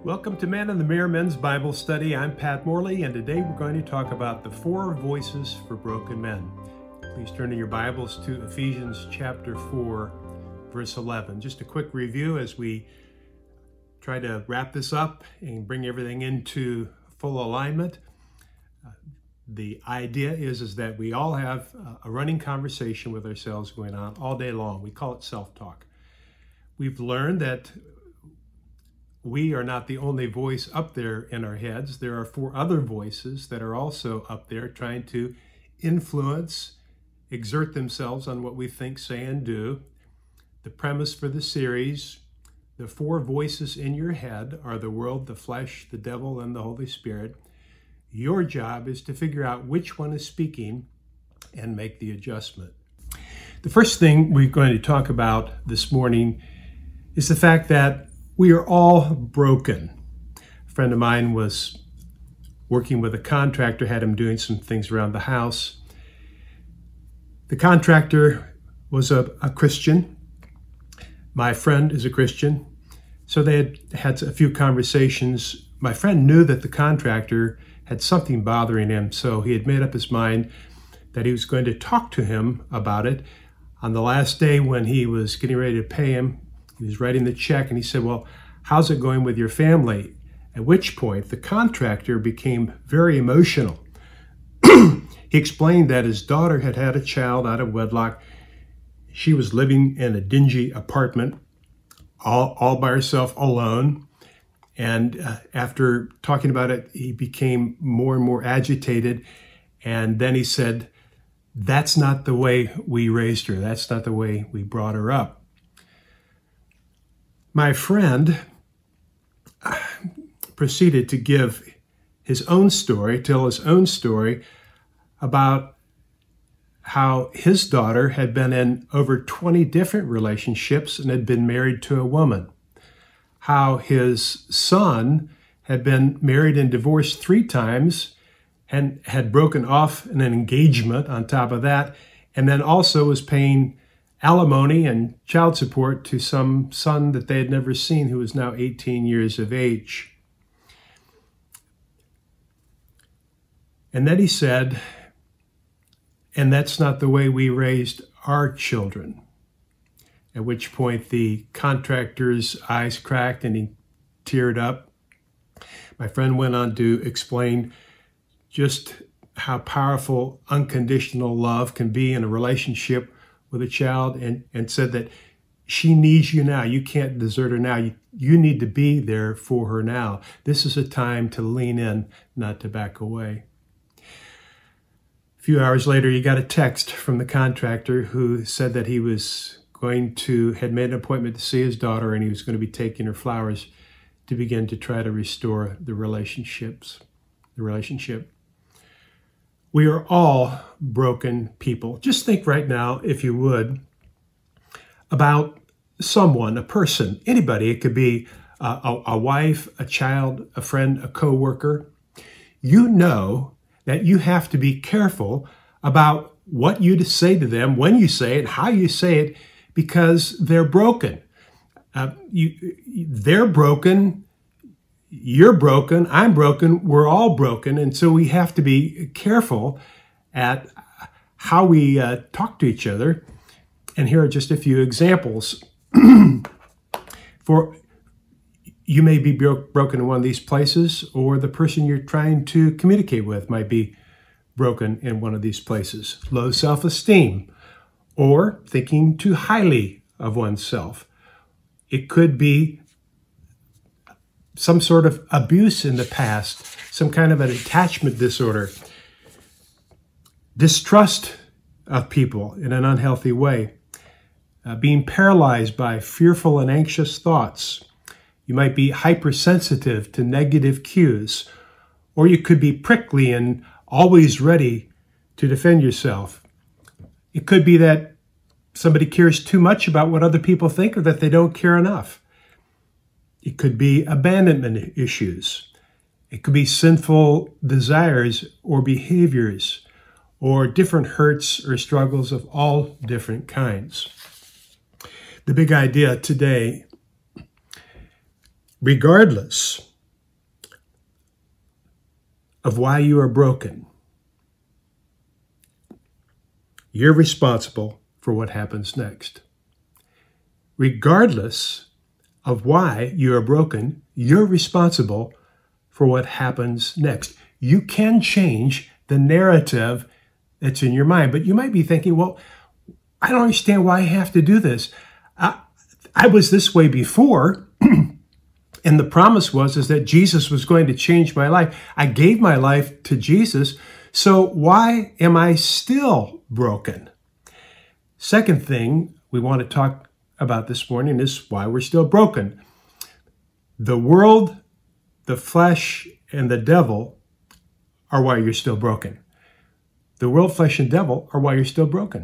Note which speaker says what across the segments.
Speaker 1: Welcome to Man in the Mirror Men's Bible Study. I'm Pat Morley, and today we're going to talk about the 4 voices for broken men. Please turn in your Bibles to Ephesians chapter 4, verse 11. Just a quick review as we try to wrap this up and bring everything into full alignment. The idea is that we all have a running conversation with ourselves going on all day long. We call it self-talk. We've learned that we are not the only voice up there in our heads. There are 4 other voices that are also up there trying to influence, exert themselves on what we think, say, and do. The premise for the series, the 4 voices in your head are the world, the flesh, the devil, and the Holy Spirit. Your job is to figure out which one is speaking and make the adjustment. The first thing we're going to talk about this morning is the fact that we are all broken. A friend of mine was working with a contractor, had him doing some things around the house. The contractor was a Christian. My friend is a Christian. So they had a few conversations. My friend knew that the contractor had something bothering him, so he had made up his mind that he was going to talk to him about it. On the last day when he was getting ready to pay him, he was writing the check, and he said, "Well, how's it going with your family?" At which point, the contractor became very emotional. He explained that his daughter had had a child out of wedlock. She was living in a dingy apartment, all by herself, alone. And after talking about it, he became more and more agitated. And then he said, "That's not the way we raised her. That's not the way we brought her up." My friend proceeded to give his own story, tell his own story about how his daughter had been in over 20 different relationships and had been married to a woman. How his son had been married and divorced 3 times and had broken off an engagement on top of that, and then also was paying alimony and child support to some son that they had never seen who was now 18 years of age. And then he said, "And that's not the way we raised our children." At which point the contractor's eyes cracked and he teared up. My friend went on to explain just how powerful unconditional love can be in a relationship with a child, and said that she needs you now. You can't desert her now. You need to be there for her now. This is a time to lean in, not to back away. A few hours later, he got a text from the contractor who said that he had made an appointment to see his daughter, and he was going to be taking her flowers to begin to try to restore the relationship. We are all broken people. Just think right now, if you would, about someone, a person, anybody. It could be a wife, a child, a friend, a coworker. You know that you have to be careful about what you say to them, when you say it, how you say it, because they're broken. They're broken. You're broken, I'm broken, we're all broken, and so we have to be careful at how we talk to each other. And here are just a few examples. For you may be broken in one of these places, or the person you're trying to communicate with might be broken in one of these places. Low self-esteem, or thinking too highly of oneself. It could be some sort of abuse in the past, some kind of an attachment disorder, distrust of people in an unhealthy way, being paralyzed by fearful and anxious thoughts. You might be hypersensitive to negative cues, or you could be prickly and always ready to defend yourself. It could be that somebody cares too much about what other people think, or that they don't care enough. It could be abandonment issues. It could be sinful desires or behaviors, or different hurts or struggles of all different kinds. The big idea today, regardless of why you are broken, you're responsible for what happens next. Regardless of why you are broken, you're responsible for what happens next. You can change the narrative that's in your mind, but you might be thinking, well, I don't understand why I have to do this. I was this way before, and the promise is that Jesus was going to change my life. I gave my life to Jesus, so why am I still broken? Second thing we want to talk about this morning is why we're still broken. The world, the flesh, and the devil are why you're still broken. The world, flesh, and devil are why you're still broken.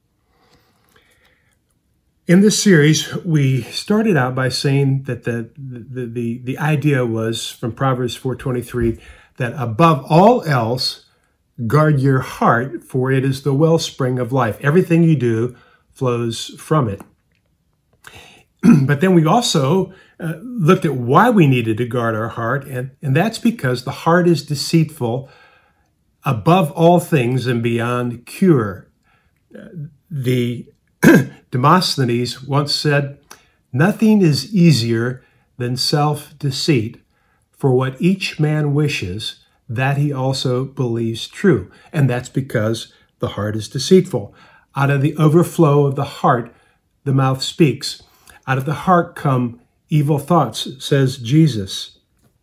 Speaker 1: In this series, we started out by saying that the idea was from Proverbs 4:23 that above all else, guard your heart, for it is the wellspring of life. Everything you do flows from it. But then we also looked at why we needed to guard our heart, and that's because the heart is deceitful above all things and beyond cure. The Demosthenes once said, "Nothing is easier than self-deceit, for what each man wishes, that he also believes true." And that's because the heart is deceitful. Out of the overflow of the heart, the mouth speaks. Out of the heart come evil thoughts, says Jesus.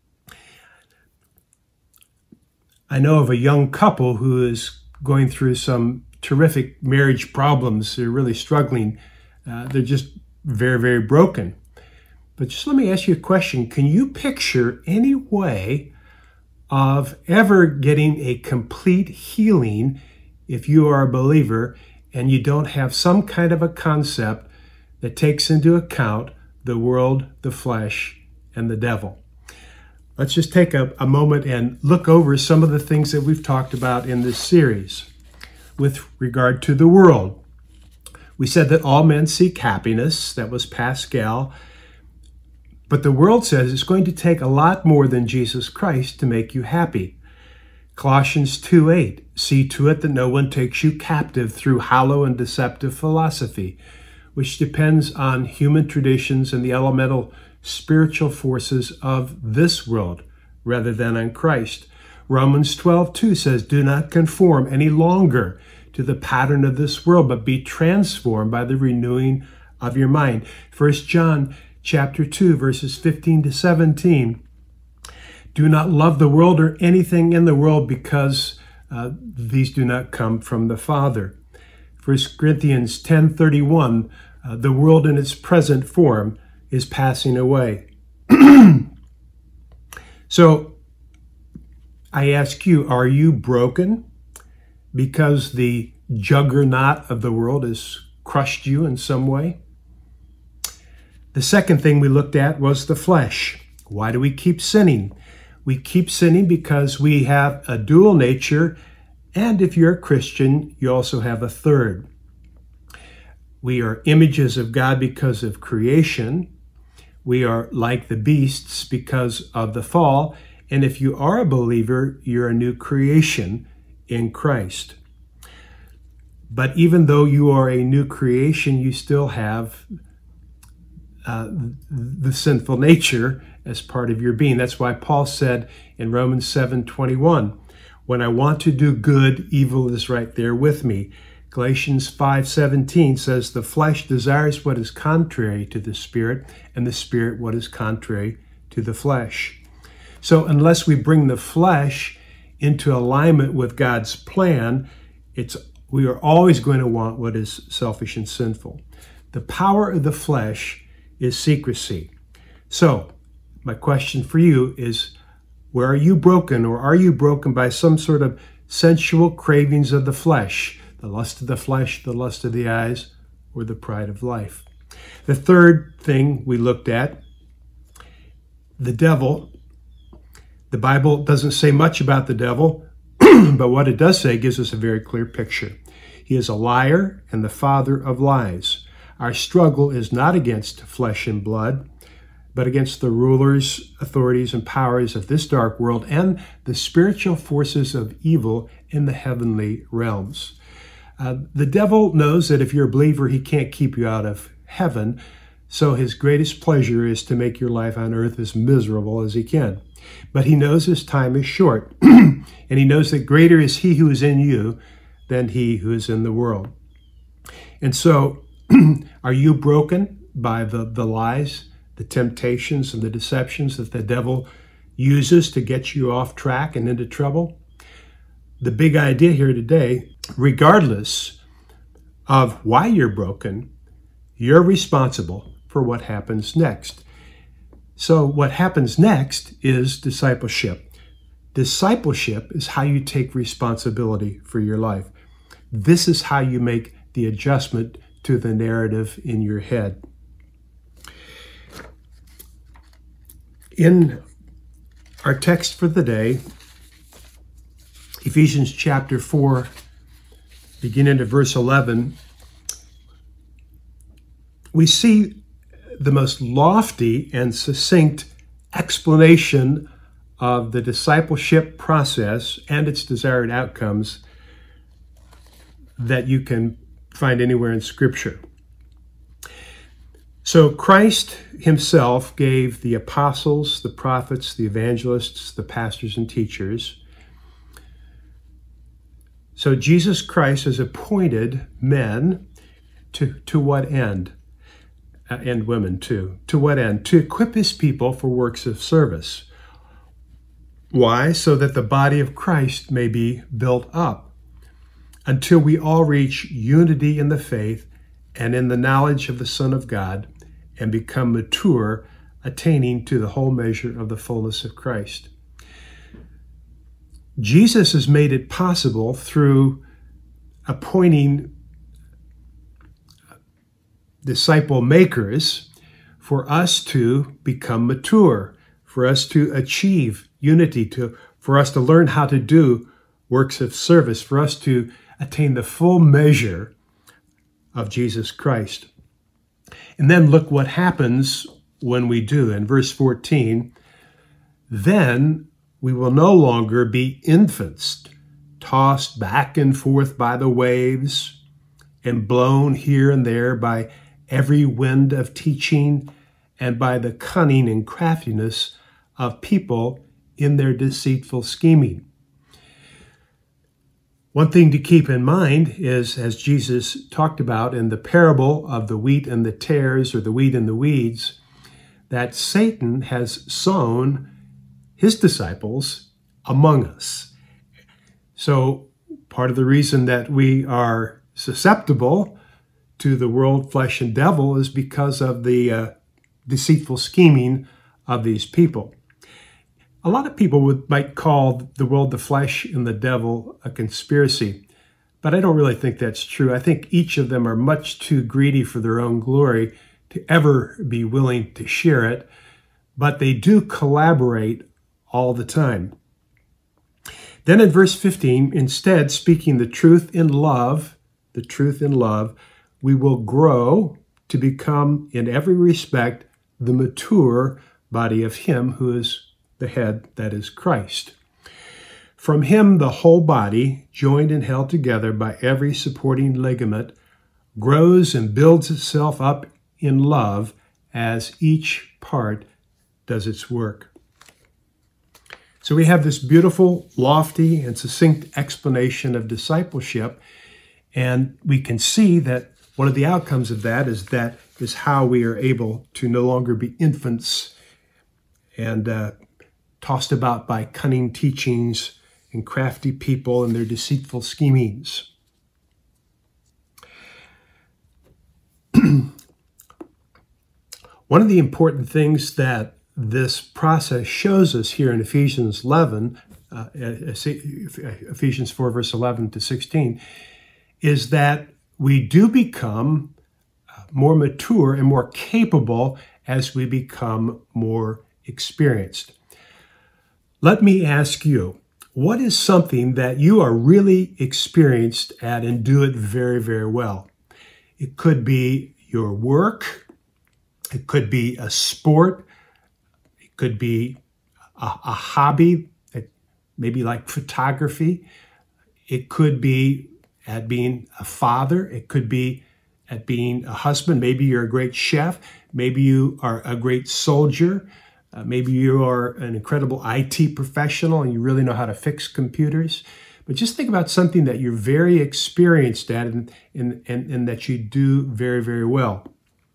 Speaker 1: I know of a young couple who is going through some terrific marriage problems. They're really struggling. They're just very, very broken. But just let me ask you a question. Can you picture any way of ever getting a complete healing if you are a believer and you don't have some kind of a concept that takes into account the world, the flesh, and the devil? Let's just take a moment and look over some of the things that we've talked about in this series. With regard to the world, we said that all men seek happiness. That was Pascal. But the world says it's going to take a lot more than Jesus Christ to make you happy. Colossians 2:8, see to it that no one takes you captive through hollow and deceptive philosophy, which depends on human traditions and the elemental spiritual forces of this world, rather than on Christ. Romans 12:2 says, do not conform any longer to the pattern of this world, but be transformed by the renewing of your mind. 1 John chapter 2, verses 15 to 17. Do not love the world or anything in the world, because these do not come from the Father. 1 Corinthians 10:31, the world in its present form is passing away. So I ask you, are you broken because the juggernaut of the world has crushed you in some way? The second thing we looked at was the flesh. Why do we keep sinning? We keep sinning because we have a dual nature, and if you're a Christian, you also have a third. We are images of God because of creation. We are like the beasts because of the fall. And if you are a believer, you're a new creation in Christ. But even though you are a new creation, you still have the sinful nature as part of your being. That's why Paul said in Romans 7:21, when I want to do good, evil is right there with me. Galatians 5:17 says, the flesh desires what is contrary to the spirit, and the spirit what is contrary to the flesh. So unless we bring the flesh into alignment with God's plan, we are always going to want what is selfish and sinful. The power of the flesh is secrecy. So my question for you is, where are you broken, or are you broken by some sort of sensual cravings of the flesh, the lust of the flesh, the lust of the eyes, or the pride of life? The third thing we looked at, the devil. The Bible doesn't say much about the devil, but what it does say gives us a very clear picture. He is a liar and the father of lies. Our struggle is not against flesh and blood, but against the rulers, authorities, and powers of this dark world and the spiritual forces of evil in the heavenly realms. The devil knows that if you're a believer, he can't keep you out of heaven, so his greatest pleasure is to make your life on earth as miserable as he can. But he knows his time is short, and he knows that greater is he who is in you than he who is in the world. And so, are you broken by the lies, the temptations, and the deceptions that the devil uses to get you off track and into trouble? The big idea here today, regardless of why you're broken, you're responsible for what happens next. So what happens next is discipleship. Discipleship is how you take responsibility for your life. This is how you make the adjustment to the narrative in your head. In our text for the day, Ephesians chapter 4, beginning at verse 11, we see the most lofty and succinct explanation of the discipleship process and its desired outcomes that you can find anywhere in Scripture. So Christ himself gave the apostles, the prophets, the evangelists, the pastors and teachers. So Jesus Christ has appointed men to what end? And women too. To what end? To equip his people for works of service. Why? So that the body of Christ may be built up until we all reach unity in the faith and in the knowledge of the Son of God and become mature, attaining to the whole measure of the fullness of Christ. Jesus has made it possible through appointing disciple makers for us to become mature, for us to achieve unity, for us to learn how to do works of service, for us to attain the full measure of Jesus Christ. And then look what happens when we do. In verse 14, then we will no longer be infants, tossed back and forth by the waves and blown here and there by every wind of teaching and by the cunning and craftiness of people in their deceitful scheming. One thing to keep in mind is, as Jesus talked about in the parable of the wheat and the tares, or the wheat and the weeds, that Satan has sown his disciples among us. So part of the reason that we are susceptible to the world, flesh, and devil is because of the deceitful scheming of these people. A lot of people might call the world, the flesh, and the devil a conspiracy, but I don't really think that's true. I think each of them are much too greedy for their own glory to ever be willing to share it, but they do collaborate all the time. Then in verse 15, instead, speaking the truth in love, we will grow to become, in every respect, the mature body of him who is the head, that is Christ. From him, the whole body, joined and held together by every supporting ligament, grows and builds itself up in love as each part does its work. So we have this beautiful, lofty, and succinct explanation of discipleship, and we can see that one of the outcomes of that is how we are able to no longer be infants and tossed about by cunning teachings and crafty people and their deceitful schemings. One of the important things that this process shows us here in Ephesians 4, verse 11 to 16, is that we do become more mature and more capable as we become more experienced. Let me ask you, what is something that you are really experienced at and do it very, very well? It could be your work. It could be a sport, Could be a hobby, maybe like photography. It could be at being a father. It could be at being a husband. Maybe you're a great chef. Maybe you are a great soldier. Maybe you are an incredible IT professional and you really know how to fix computers. But just think about something that you're very experienced at and that you do very, very well.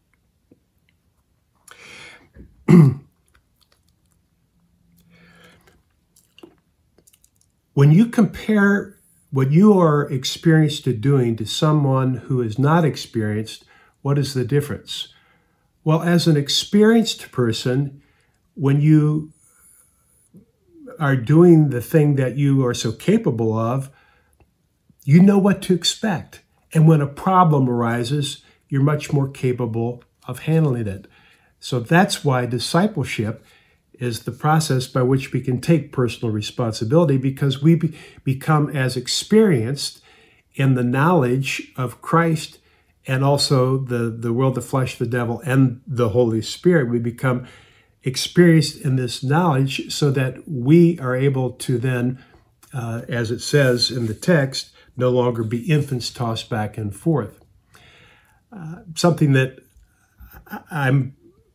Speaker 1: When you compare what you are experienced at doing to someone who is not experienced, what is the difference? Well, as an experienced person, when you are doing the thing that you are so capable of, you know what to expect. And when a problem arises, you're much more capable of handling it. So that's why discipleship is the process by which we can take personal responsibility, because we become as experienced in the knowledge of Christ and also the world, the flesh, the devil, and the Holy Spirit. We become experienced in this knowledge so that we are able to then, as it says in the text, no longer be infants tossed back and forth. Something that I'm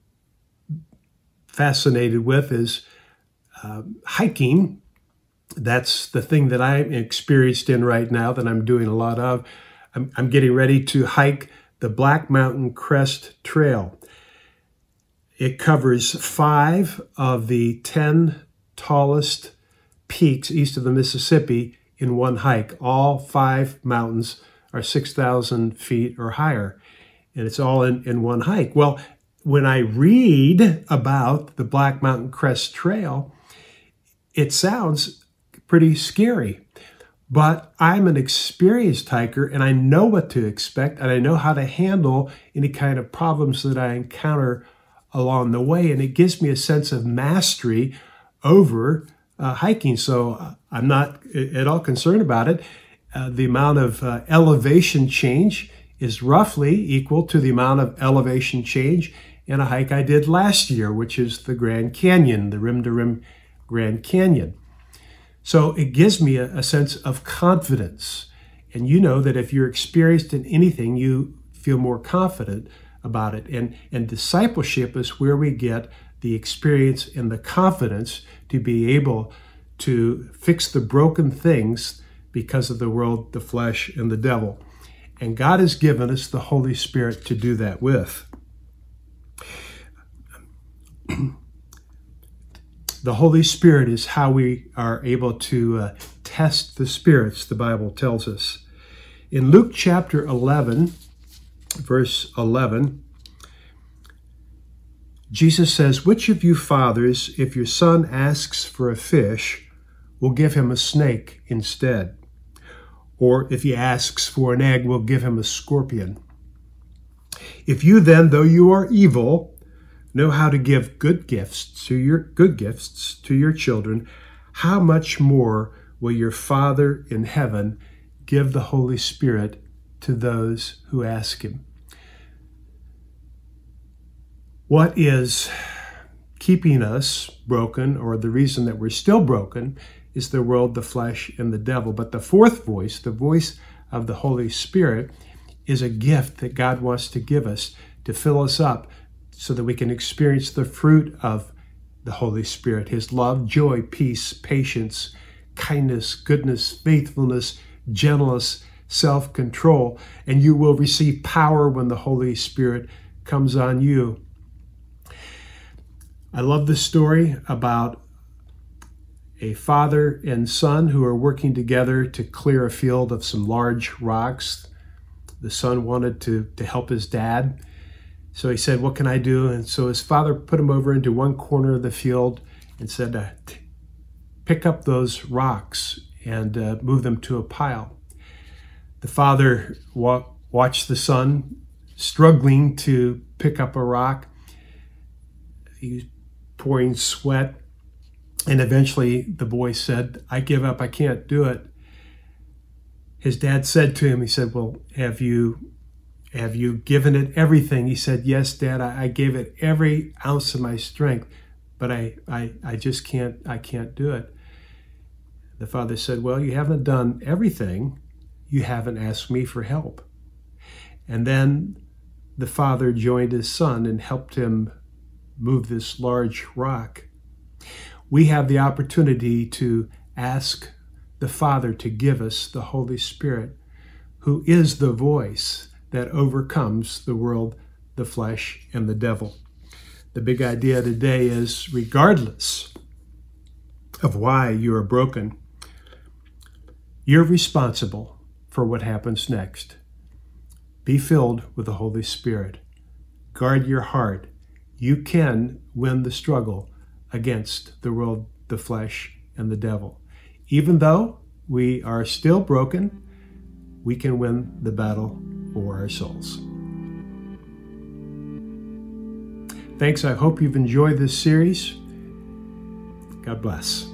Speaker 1: fascinated with is hiking. That's the thing that I'm experienced in right now, that I'm doing a lot of. I'm getting ready to hike the Black Mountain Crest Trail. It covers 5 of the 10 tallest peaks east of the Mississippi in one hike. All 5 mountains are 6,000 feet or higher, and it's all in one hike. Well, when I read about the Black Mountain Crest Trail, it sounds pretty scary. But I'm an experienced hiker, and I know what to expect, and I know how to handle any kind of problems that I encounter along the way. And it gives me a sense of mastery over hiking. So I'm not at all concerned about it. The amount of elevation change is roughly equal to the amount of elevation change in a hike I did last year, which is the Grand Canyon, the rim-to-rim Grand Canyon. So it gives me a sense of confidence. And you know that if you're experienced in anything, you feel more confident about it. And discipleship is where we get the experience and the confidence to be able to fix the broken things because of the world, the flesh, and the devil. And God has given us the Holy Spirit to do that with. The Holy Spirit is how we are able to test the spirits, the Bible tells us. In Luke chapter 11, verse 11, Jesus says, "Which of you fathers, if your son asks for a fish, will give him a snake instead? Or if he asks for an egg, will give him a scorpion? If you then, though you are evil, know how to give good gifts to your children, how much more will your Father in heaven give the Holy Spirit to those who ask him?" What is keeping us broken, or the reason that we're still broken, is the world, the flesh, and the devil. But the fourth voice, the voice of the Holy Spirit, is a gift that God wants to give us to fill us up so that we can experience the fruit of the Holy Spirit, his love, joy, peace, patience, kindness, goodness, faithfulness, gentleness, self-control. And you will receive power when the Holy Spirit comes on you. I love the story about a father and son who are working together to clear a field of some large rocks. The son wanted to help his dad. So he said, "What can I do?" And so his father put him over into one corner of the field and said, "Pick up those rocks and move them to a pile." The father watched the son struggling to pick up a rock. He was pouring sweat. And eventually the boy said, "I give up, I can't do it." His dad said to him, he said, "Well, have you given it everything?" He said, "Yes, Dad, I gave it every ounce of my strength, but I just can't do it. The father said, well, you haven't done everything. You haven't asked me for help. And then the father joined his son and helped him move this large rock. We have the opportunity to ask the Father to give us the Holy Spirit, who is the voice that overcomes the world, the flesh, and the devil. The big idea today is, regardless of why you are broken, you're responsible for what happens next. Be filled with the Holy Spirit. Guard your heart. You can win the struggle against the world, the flesh, and the devil. Even though we are still broken, we can win the battle for our souls. Thanks. I hope you've enjoyed this series. God bless.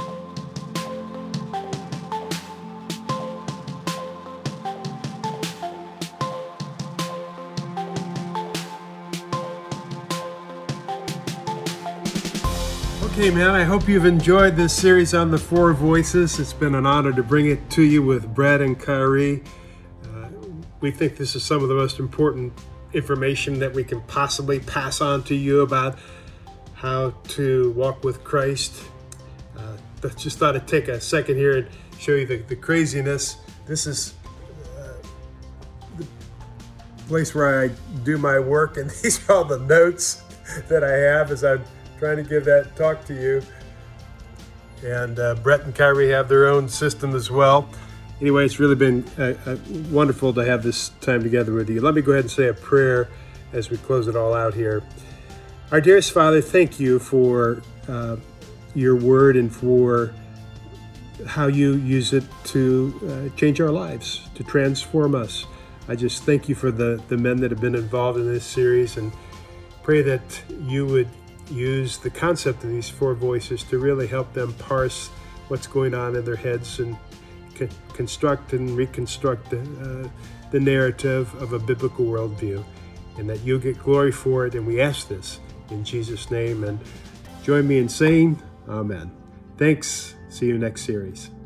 Speaker 1: Okay, man, I hope you've enjoyed this series on the Four Voices. It's been an honor to bring it to you with Brett and Kyrie. We think this is some of the most important information that we can possibly pass on to you about how to walk with Christ. I just thought I'd take a second here and show you the craziness. This is the place where I do my work, and these are all the notes that I have as I'm trying to give that talk to you. And Brett and Kyrie have their own system as well. Anyway, it's really been wonderful to have this time together with you. Let me go ahead and say a prayer as we close it all out here. Our dearest Father, thank you for your word and for how you use it to change our lives, to transform us. I just thank you for the men that have been involved in this series, and pray that you would use the concept of these four voices to really help them parse what's going on in their heads and construct and reconstruct the narrative of a biblical worldview, and that you'll get glory for it. And we ask this in Jesus' name, and join me in saying amen. Thanks. See you next series.